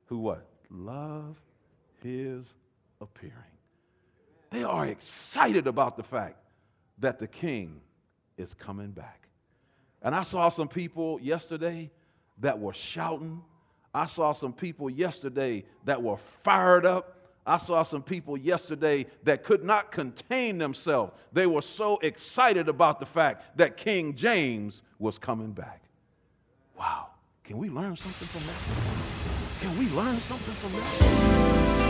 who what? Love his appearing. They are excited about the fact that the king is coming back. And I saw some people yesterday that were shouting. I saw some people yesterday that were fired up. I saw some people yesterday that could not contain themselves. They were so excited about the fact that King James was coming back. Wow. Can we learn something from that? Can we learn something from that?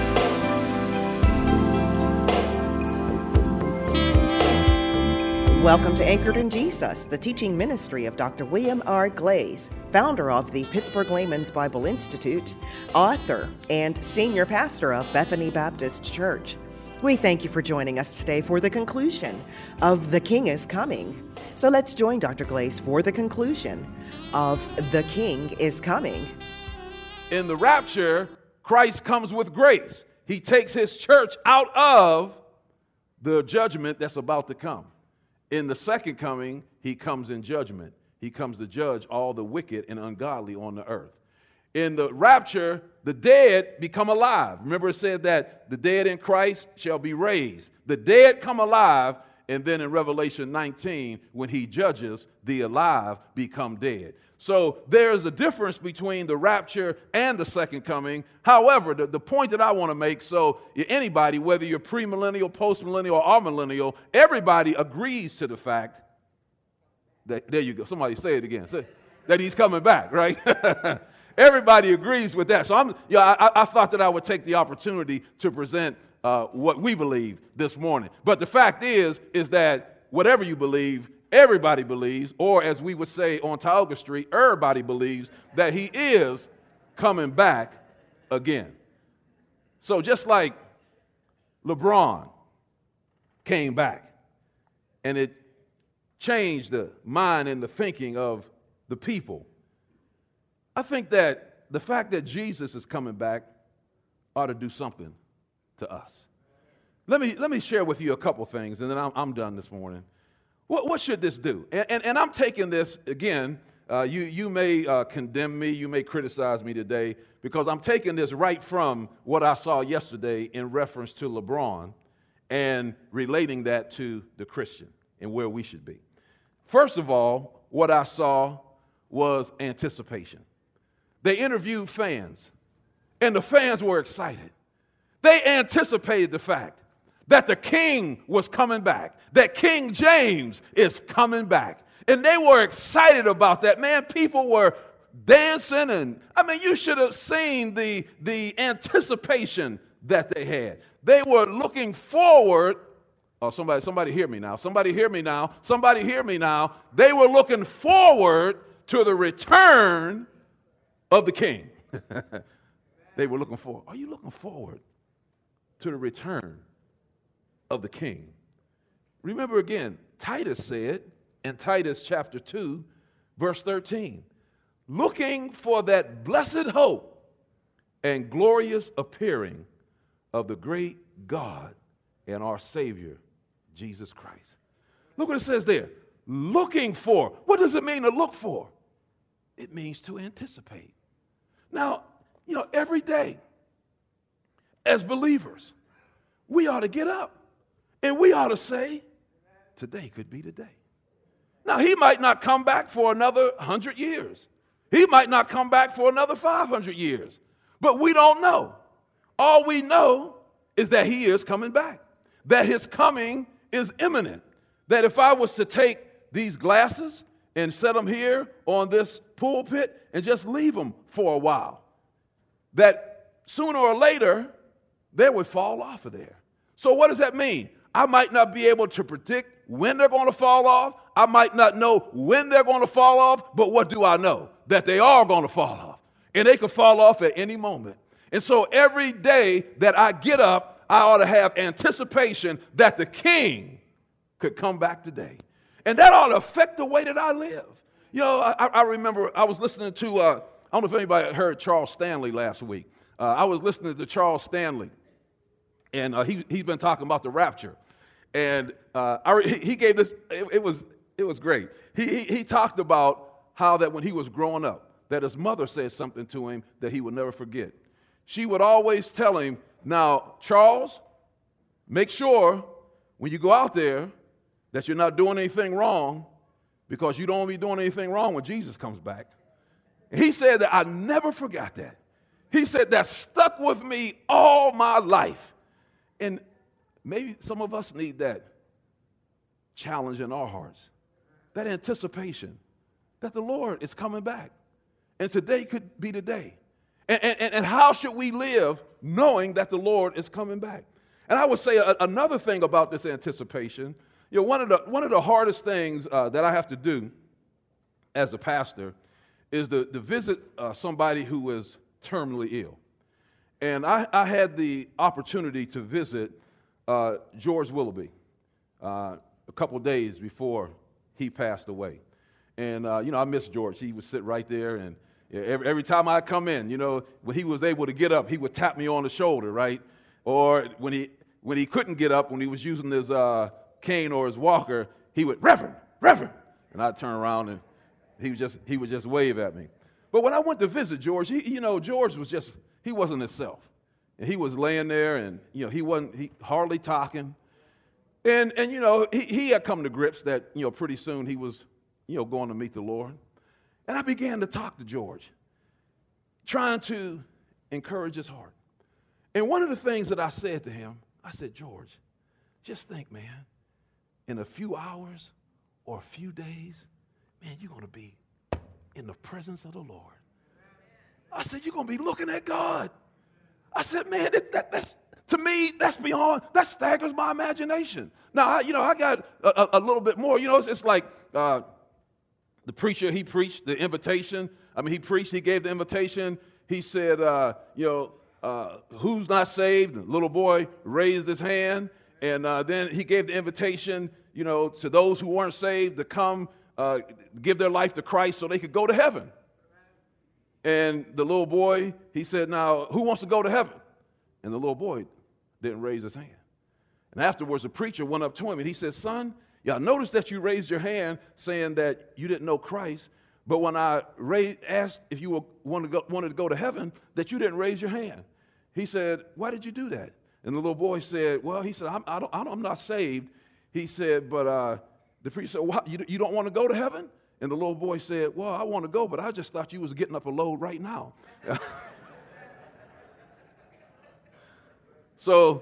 Welcome to Anchored in Jesus, the teaching ministry of Dr. William R. Glaze, founder of the Pittsburgh Layman's Bible Institute, author, and senior pastor of Bethany Baptist Church. We thank you for joining us today for the conclusion of The King is Coming. So let's join Dr. Glaze for the conclusion of The King is Coming. In the rapture, Christ comes with grace. He takes his church out of the judgment that's about to come. In the second coming, he comes in judgment. He comes to judge all the wicked and ungodly on the earth. In the rapture, the dead become alive. Remember it said that the dead in Christ shall be raised. The dead come alive, and then in Revelation 19, when he judges, the alive become dead. So there is a difference between the rapture and the second coming. However, the point that I want to make, so anybody, whether you're premillennial, postmillennial, or amillennial, everybody agrees to the fact that, there you go, somebody say it again, that he's coming back, right? Everybody agrees with that. So I thought that I would take the opportunity to present what we believe this morning. But the fact is that whatever you believe, everybody believes, or as we would say on Tioga Street, everybody believes that he is coming back again. So just like LeBron came back, and it changed the mind and the thinking of the people, I think that the fact that Jesus is coming back ought to do something to us. Let me share with you a couple things, and then I'm done this morning. What should this do? And I'm taking this, again, you may condemn me, you may criticize me today, because I'm taking this right from what I saw yesterday in reference to LeBron and relating that to the Christian and where we should be. First of all, what I saw was anticipation. They interviewed fans, and the fans were excited. They anticipated the fact that the king was coming back, that King James is coming back. And they were excited about that. Man, people were dancing, and you should have seen the anticipation that they had. They were looking forward. Oh, somebody hear me now. Somebody hear me now. Somebody hear me now. They were looking forward to the return of the king. They were looking forward. Are you looking forward to the return of the king? Remember again, Titus said in Titus chapter 2, verse 13, looking for that blessed hope and glorious appearing of the great God and our Savior, Jesus Christ. Look what it says there. Looking for. What does it mean to look for? It means to anticipate. Now, every day as believers, we ought to get up and we ought to say, today could be the day. Now, he might not come back for another 100 years. He might not come back for another 500 years. But we don't know. All we know is that he is coming back, that his coming is imminent, that if I was to take these glasses and set them here on this pulpit and just leave them for a while, that sooner or later they would fall off of there. So what does that mean? I might not be able to predict when they're going to fall off. I might not know when they're going to fall off, but what do I know? That they are going to fall off. And they could fall off at any moment. And so every day that I get up, I ought to have anticipation that the king could come back today. And that ought to affect the way that I live. I remember I was listening to, I don't know if anybody heard Charles Stanley last week. I was listening to Charles Stanley, and he's been talking about the rapture. And he gave this, it was great. He talked about how that when he was growing up, that his mother said something to him that he would never forget. she would always tell him, now, Charles, make sure when you go out there that you're not doing anything wrong, because you don't want to be doing anything wrong when Jesus comes back. And he said that I never forgot that. He said that stuck with me all my life. And maybe some of us need that challenge in our hearts, that anticipation that the Lord is coming back. And today could be the day. And how should we live knowing that the Lord is coming back? And I would say another thing about this anticipation, one of the hardest things that I have to do as a pastor is to visit somebody who is terminally ill. And I had the opportunity to visit George Willoughby a couple days before he passed away. And, I miss George. He would sit right there, and every time I come in, when he was able to get up, he would tap me on the shoulder, right? Or when he couldn't get up, when he was using his cane or his walker, he would, Reverend, and I'd turn around and he would just wave at me. But when I went to visit George, George he wasn't himself. And he was laying there, and, he hardly talking. And he had come to grips that, pretty soon he was, going to meet the Lord. And I began to talk to George, trying to encourage his heart. And one of the things that I said to him, I said, George, just think, man, in a few hours or a few days, man, you're going to be in the presence of the Lord. I said, you're going to be looking at God. I said, man, that's to me, that staggers my imagination. Now, I got a little bit more. It's like the preacher, he preached the invitation. He gave the invitation. He said, who's not saved? The little boy raised his hand, and then he gave the invitation, to those who weren't saved to come give their life to Christ so they could go to heaven. And the little boy, he said, now, who wants to go to heaven? And the little boy didn't raise his hand. And afterwards, the preacher went up to him, and he said, son, I noticed that you raised your hand saying that you didn't know Christ, but when I asked if you wanted to go to heaven, that you didn't raise your hand. He said, why did you do that? And the little boy said, well, he said, I'm not saved. He said, but the preacher said, well, you don't want to go to heaven? And the little boy said, well, I want to go, but I just thought you was getting up a load right now. So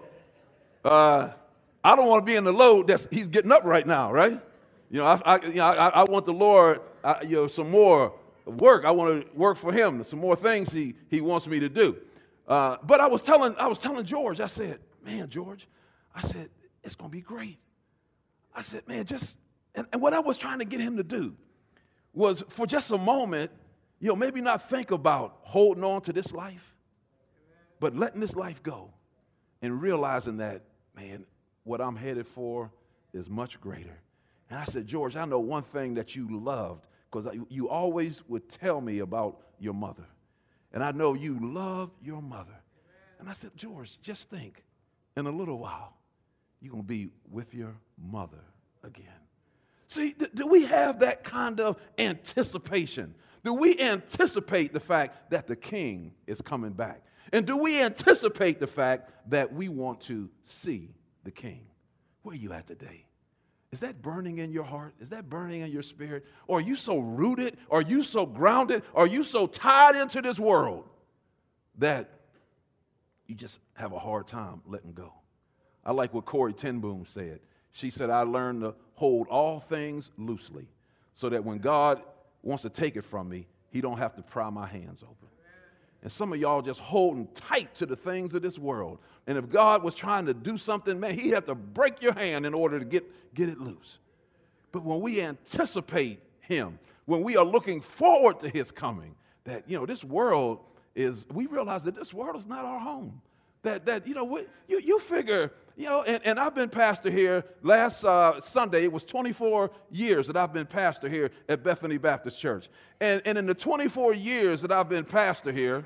I don't want to be in the load that he's getting up right now, right? I want the Lord, some more work. I want to work for him, some more things he wants me to do. But I was telling George, I said, man, George, I said, it's going to be great. I said, man, and what I was trying to get him to do was for just a moment, maybe not think about holding on to this life, but letting this life go and realizing that, man, what I'm headed for is much greater. And I said, George, I know one thing that you loved, because you always would tell me about your mother. And I know you love your mother. And I said, George, just think, in a little while, you're going to be with your mother again. See, do we have that kind of anticipation? Do we anticipate the fact that the king is coming back? And do we anticipate the fact that we want to see the king? Where are you at today? Is that burning in your heart? Is that burning in your spirit? Or are you so rooted? Are you so grounded? Are you so tied into this world that you just have a hard time letting go? I like what Corrie ten Boom said. She said, I learned to hold all things loosely so that when God wants to take it from me, he don't have to pry my hands open. And some of y'all just holding tight to the things of this world. And if God was trying to do something, man, he'd have to break your hand in order to get it loose. But when we anticipate him, when we are looking forward to his coming, that, this world we realize that this world is not our home. You figure, and I've been pastor here last Sunday. It was 24 years that I've been pastor here at Bethany Baptist Church. And in the 24 years that I've been pastor here,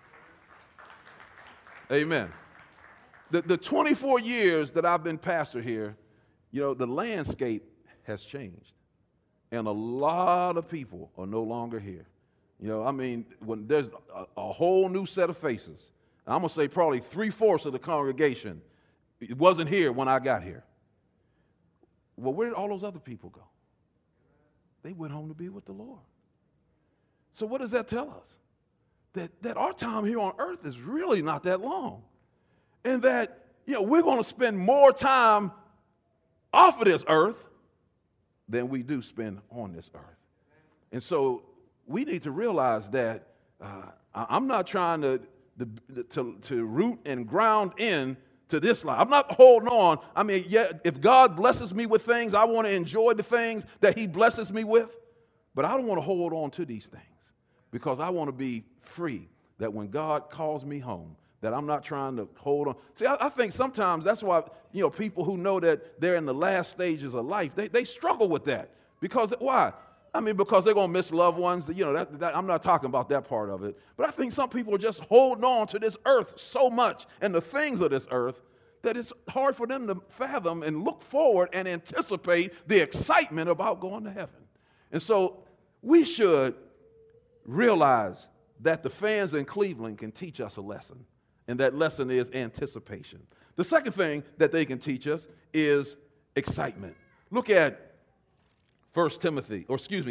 amen. The 24 years that I've been pastor here, the landscape has changed. And a lot of people are no longer here. When there's a whole new set of faces. I'm going to say probably 3/4 of the congregation, it wasn't here when I got here. Well, where did all those other people go? They went home to be with the Lord. So what does that tell us? That our time here on earth is really not that long. And that, we're going to spend more time off of this earth than we do spend on this earth. And so we need to realize that I'm not trying to root and ground in to this life. I'm not holding on. I mean, yeah, if God blesses me with things, I want to enjoy the things that he blesses me with. But I don't want to hold on to these things because I want to be free, that when God calls me home, that I'm not trying to hold on. See, I think sometimes that's why, people who know that they're in the last stages of life, they struggle with that. Because, why? I mean, because they're going to miss loved ones. I'm not talking about that part of it. But I think some people are just holding on to this earth so much and the things of this earth that it's hard for them to fathom and look forward and anticipate the excitement about going to heaven. And so we should realize that the fans in Cleveland can teach us a lesson. And that lesson is anticipation. The second thing that they can teach us is excitement. Look at 2 Timothy.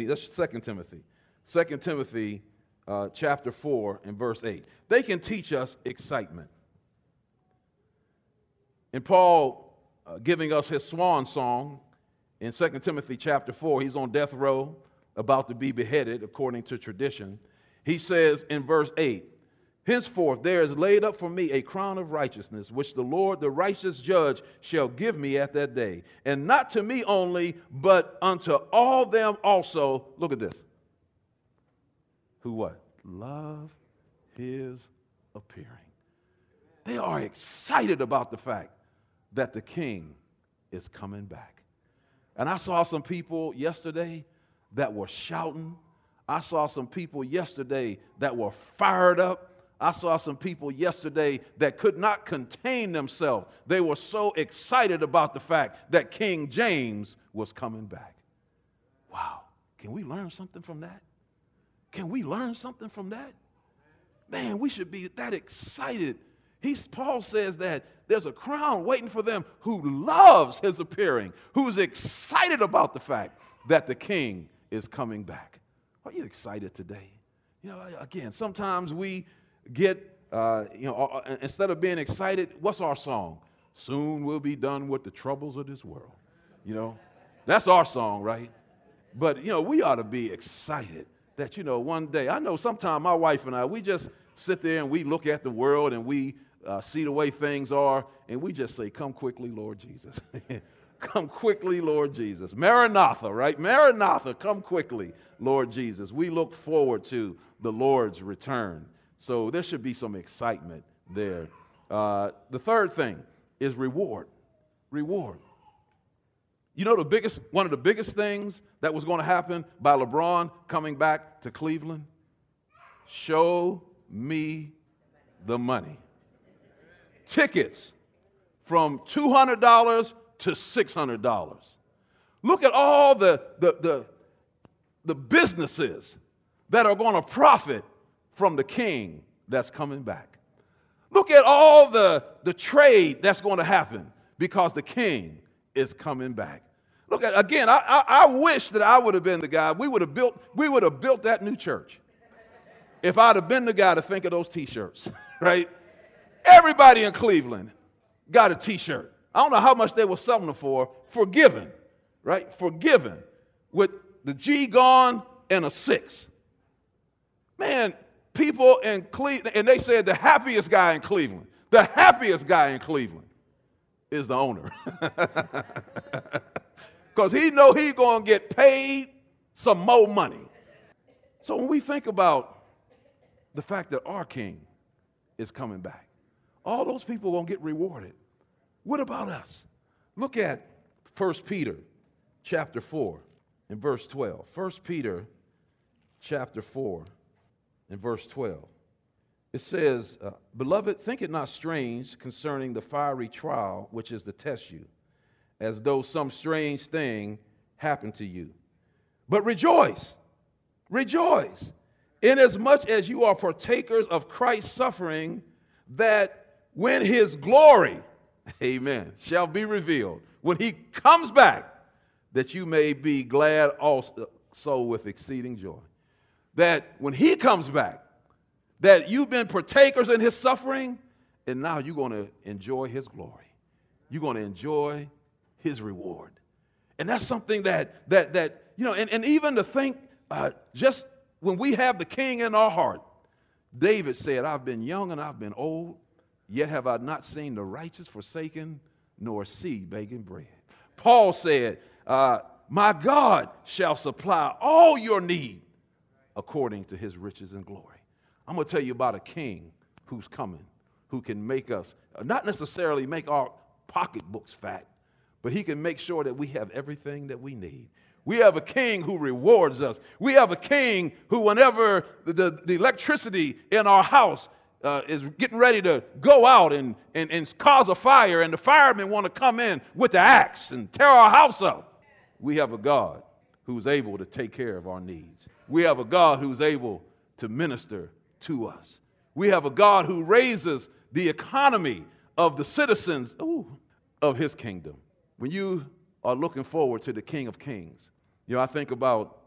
Chapter 4 and verse 8. They can teach us excitement. And Paul giving us his swan song in 2 Timothy chapter 4, he's on death row, about to be beheaded according to tradition. He says in verse 8, henceforth there is laid up for me a crown of righteousness, which the Lord, the righteous judge, shall give me at that day. And not to me only, but unto all them also, look at this, who what? Love his appearing. They are excited about the fact that the king is coming back. And I saw some people yesterday that were shouting. I saw some people yesterday that were fired up. I saw some people yesterday that could not contain themselves. They were so excited about the fact that King James was coming back. Wow. Can we learn something from that? Can we learn something from that? Man, we should be that excited. Paul says that there's a crown waiting for them who loves his appearing, who's excited about the fact that the king is coming back. Are you excited today? Again, sometimes we get, instead of being excited, what's our song? Soon we'll be done with the troubles of this world. That's our song, right? But, we ought to be excited that, one day, I know sometimes my wife and I, we just sit there and we look at the world and we see the way things are, and we just say, come quickly, Lord Jesus. Come quickly, Lord Jesus. Maranatha, right? Maranatha, come quickly, Lord Jesus. We look forward to the Lord's return. So there should be some excitement there. The third thing is reward. Reward. One of the biggest things that was going to happen by LeBron coming back to Cleveland? Show me the money. Tickets from $200 to $600. Look at all the businesses that are going to profit from the king that's coming back. Look at all the trade that's going to happen because the king is coming back. Look at, again, I wish that I would have been the guy. We would have built that new church if I'd have been the guy to think of those T-shirts, right? Everybody in Cleveland got a T-shirt. I don't know how much they were selling them for. Forgiven, right? Forgiven, with the G gone and a 6. Man, people in Cleveland, and they said the happiest guy in Cleveland is the owner. Because he know he's going to get paid some more money. So when we think about the fact that our king is coming back, all those people are going to get rewarded. What about us? Look at 1 Peter chapter 4 and verse 12. 1 Peter chapter 4 and verse 12. It says, Beloved, think it not strange concerning the fiery trial which is to test you, as though some strange thing happened to you. But rejoice, inasmuch as you are partakers of Christ's suffering, that when his glory, amen, shall be revealed, when he comes back, that you may be glad also with exceeding joy. That when he comes back, that you've been partakers in his suffering, and now you're going to enjoy his glory. You're going to enjoy his reward. And that's something that and even to think, just when we have the king in our heart, David said, I've been young and I've been old, yet have I not seen the righteous forsaken, nor seed begging bread. Paul said, my God shall supply all your need according to his riches and glory. I'm going to tell you about a king who's coming, who can make us, not necessarily make our pocketbooks fat, but he can make sure that we have everything that we need. We have a king who rewards us. We have a king who, whenever the electricity in our house is getting ready to go out and cause a fire, and the firemen want to come in with the axe and tear our house up, we have a God who's able to take care of our needs. We have a God who's able to minister to us. We have a God who raises the economy of the citizens of his kingdom. When you are looking forward to the King of Kings, I think about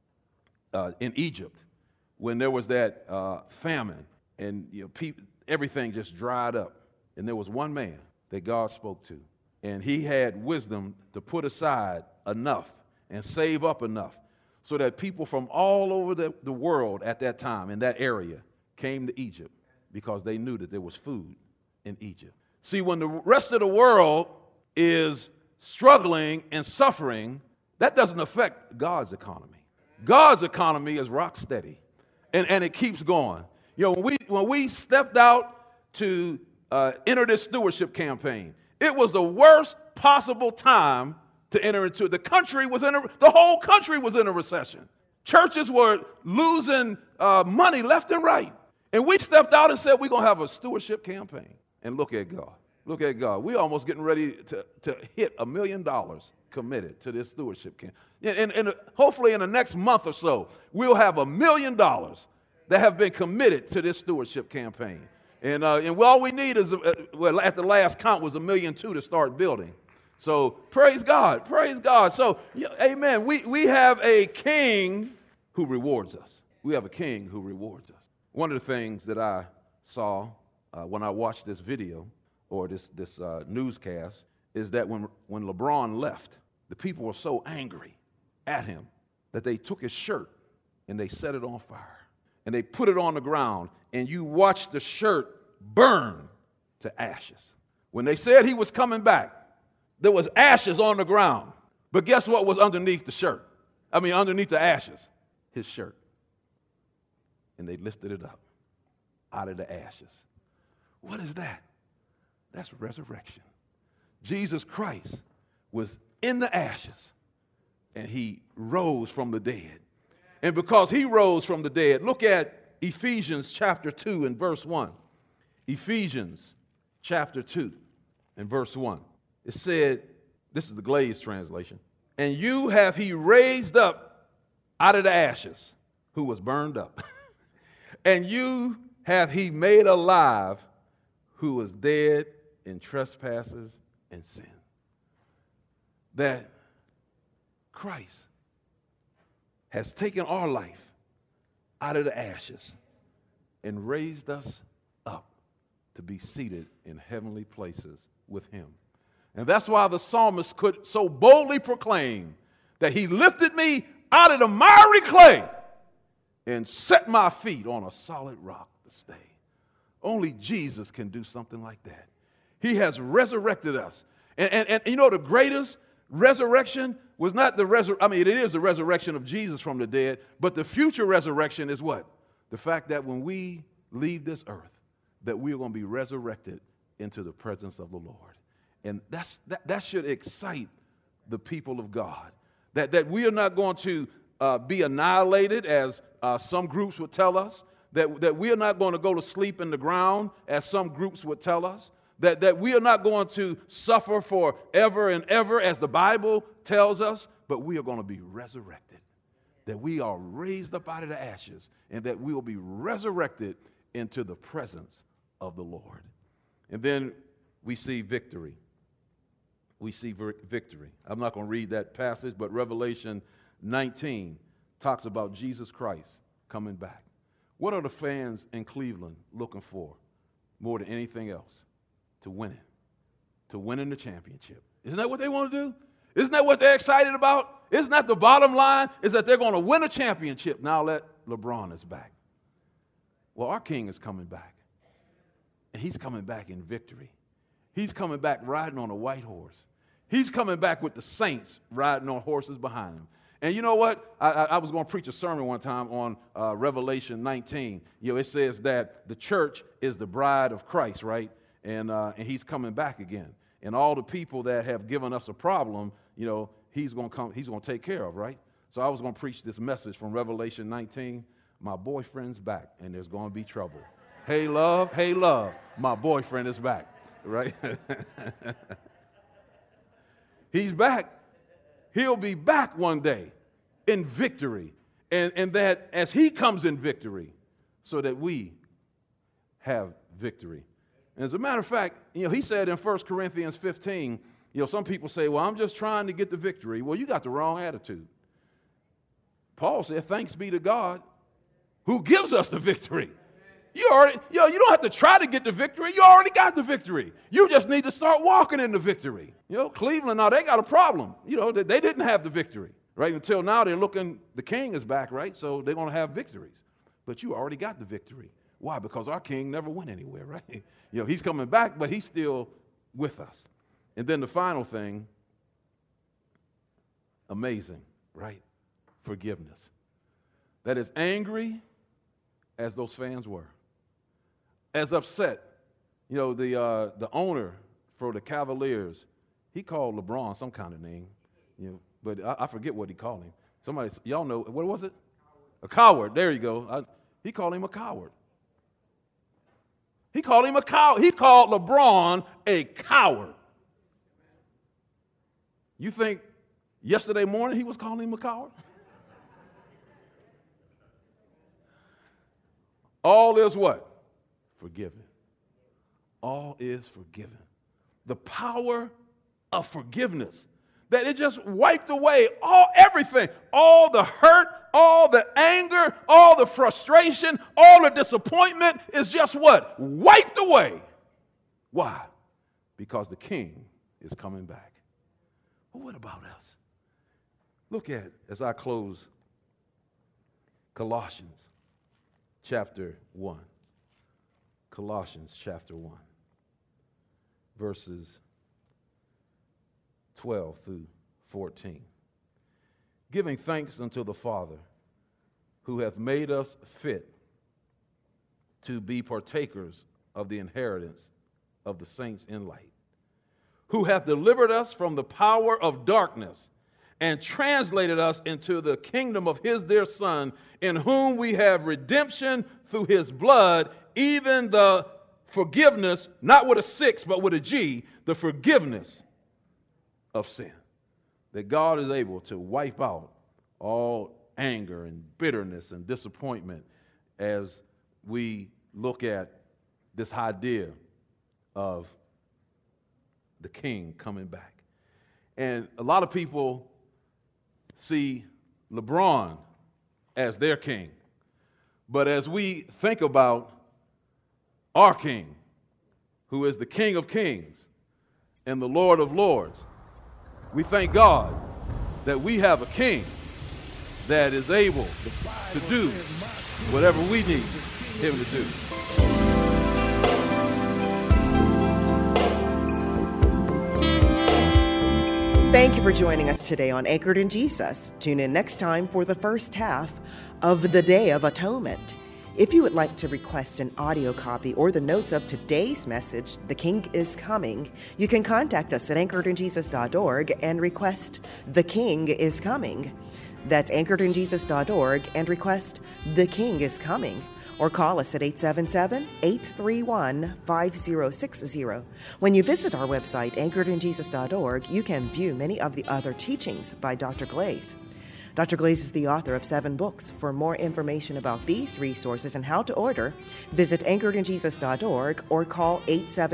in Egypt when there was that famine and everything just dried up. And there was one man that God spoke to, and he had wisdom to put aside enough and save up enough so that people from all over the world at that time in that area came to Egypt because they knew that there was food in Egypt. See, when the rest of the world is struggling and suffering, that doesn't affect God's economy. God's economy is rock steady, and it keeps going. When we stepped out to enter this stewardship campaign, it was the worst possible time to enter into it. The whole country was in a recession. Churches were losing money left and right. And we stepped out and said, we're going to have a stewardship campaign. And look at God. Look at God. We're almost getting ready to hit $1 million committed to this stewardship campaign. And hopefully in the next month or so, we'll have $1 million that have been committed to this stewardship campaign. And all we need is, at the last count, was $1.2 million to start building. So praise God. Praise God. So, amen. We have a king who rewards us. We have a king who rewards us. One of the things that I saw when I watched this video or this newscast is that when LeBron left, the people were so angry at him that they took his shirt and they set it on fire. And they put it on the ground, and you watched the shirt burn to ashes. When they said he was coming back, there was ashes on the ground. But guess what was underneath the shirt? Underneath the ashes? His shirt. And they lifted it up out of the ashes. What is that? That's resurrection. Jesus Christ was in the ashes, and he rose from the dead. And because he rose from the dead, look at Ephesians chapter 2 and verse 1. Ephesians chapter 2 and verse 1. It said, this is the Glaze translation, and you have he raised up out of the ashes, who was burned up. And you have he made alive, who was dead in trespasses and sin. That Christ has taken our life out of the ashes and raised us up to be seated in heavenly places with him. And that's why the psalmist could so boldly proclaim that he lifted me out of the miry clay and set my feet on a solid rock to stay. Only Jesus can do something like that. He has resurrected us. And the greatest resurrection was not it is the resurrection of Jesus from the dead, but the future resurrection is what? The fact that when we leave this earth, that we are going to be resurrected into the presence of the Lord. And that should excite the people of God. That we are not going to be annihilated, as some groups would tell us. That we are not going to go to sleep in the ground, as some groups would tell us. That we are not going to suffer forever and ever, as the Bible tells us, but we are going to be resurrected. That we are raised up out of the ashes, and that we will be resurrected into the presence of the Lord. And then we see victory. We see victory. I'm not going to read that passage, but Revelation 19 talks about Jesus Christ coming back. What are the fans in Cleveland looking for more than anything else? To win it. To winning the championship. Isn't that what they want to do? Isn't that what they're excited about? Isn't that the bottom line? Is that they're going to win a championship. Now that LeBron is back. Well, our king is coming back. And he's coming back in victory. He's coming back riding on a white horse. He's coming back with the saints riding on horses behind him. And you know what? I was going to preach a sermon one time on Revelation 19. It says that the church is the bride of Christ, right? And he's coming back again. And all the people that have given us a problem, he's going to take care of, right? So I was going to preach this message from Revelation 19. My boyfriend's back, and there's going to be trouble. Hey, love, my boyfriend is back, right? He's back. He'll be back one day in victory. And that as he comes in victory, so that we have victory. And as a matter of fact, he said in 1 Corinthians 15, some people say, well, I'm just trying to get the victory. Well, you got the wrong attitude. Paul said, thanks be to God who gives us the victory. You don't have to try to get the victory. You already got the victory. You just need to start walking in the victory. Cleveland, now they got a problem. They didn't have the victory, right? Until now they're looking, the king is back, right? So they're going to have victories. But you already got the victory. Why? Because our king never went anywhere, right? He's coming back, but he's still with us. And then the final thing, amazing, right? Forgiveness. That is angry as those fans were. As upset, the owner for the Cavaliers, he called LeBron some kind of name, but I forget what he called him. Somebody, y'all know, what was it? A coward. There you go. He called him a coward. He called him a coward. He called LeBron a coward. You think yesterday morning he was calling him a coward? All is what? Forgiven. All is forgiven. The power of forgiveness. That it just wiped away everything. All the hurt, all the anger, all the frustration, all the disappointment is just what? Wiped away. Why? Because the king is coming back. But what about us? Look at, as I close, Colossians chapter 1. Colossians chapter 1, verses 12 through 14. Giving thanks unto the Father, who hath made us fit to be partakers of the inheritance of the saints in light, who hath delivered us from the power of darkness and translated us into the kingdom of his dear Son, in whom we have redemption through his blood, even the forgiveness, not with a 6, but with a G, the forgiveness of sin. That God is able to wipe out all anger and bitterness and disappointment as we look at this idea of the king coming back. And a lot of people see LeBron as their king. But as we think about our king, who is the King of Kings and the Lord of Lords, we thank God that we have a king that is able to do whatever we need him to do. Thank you for joining us today on Anchored in Jesus. Tune in next time for the first half of the Day of Atonement. If you would like to request an audio copy or the notes of today's message, The King is Coming, you can contact us at anchoredinjesus.org and request The King is Coming. That's anchoredinjesus.org and request The King is Coming. Or call us at 877-831-5060. When you visit our website, anchoredinjesus.org, you can view many of the other teachings by Dr. Glaze. Dr. Glaze is the author of 7 books. For more information about these resources and how to order, visit anchoredinjesus.org or call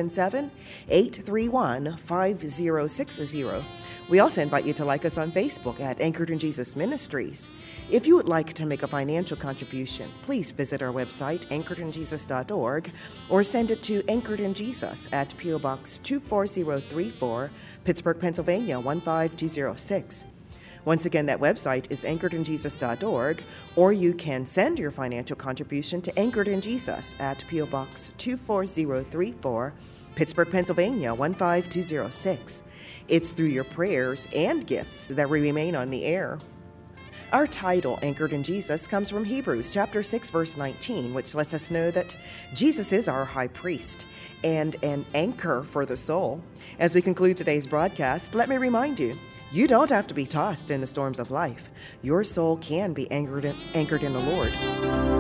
877-831-5060. We also invite you to like us on Facebook at Anchored in Jesus Ministries. If you would like to make a financial contribution, please visit our website, anchoredinjesus.org, or send it to Anchored in Jesus at P.O. Box 24034, Pittsburgh, Pennsylvania 15206. Once again, that website is anchoredinjesus.org, or you can send your financial contribution to Anchored in Jesus at P.O. Box 24034, Pittsburgh, Pennsylvania 15206. It's through your prayers and gifts that we remain on the air. Our title, Anchored in Jesus, comes from Hebrews chapter 6, verse 19, which lets us know that Jesus is our high priest and an anchor for the soul. As we conclude today's broadcast, let me remind you, you don't have to be tossed in the storms of life. Your soul can be anchored in the Lord.